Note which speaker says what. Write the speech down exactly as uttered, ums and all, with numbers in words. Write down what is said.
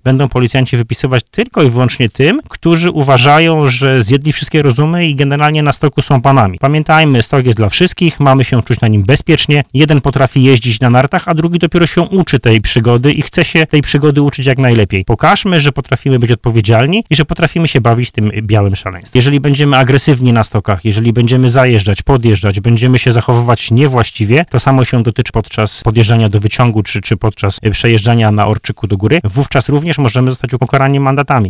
Speaker 1: będą policjanci wypisywać tylko i wyłącznie tym, którzy uważają, że zjedli wszystkie rozumy i generalnie na stoku są panami. Pamiętajmy, stok jest dla wszystkich, mamy się czuć na nim bezpiecznie. Jeden potrafi jeździć na nartach, a drugi dopiero się uczy tej przygody i chce się tej przygody uczyć jak najlepiej. Pokażmy, że potrafimy być odpowiedzialni i że potrafimy się bawić tym białym szaleństwem. Jeżeli będziemy agresywni na stokach, jeżeli będziemy zajeżdżać, podjeżdżać, będziemy się zachowywać niewłaściwie, to samo się dotyczy podczas podjeżdżania do wyciągu, czy, czy podczas przejeżdżania na orczyku do góry, wówczas również możemy zostać ukarani mandatami.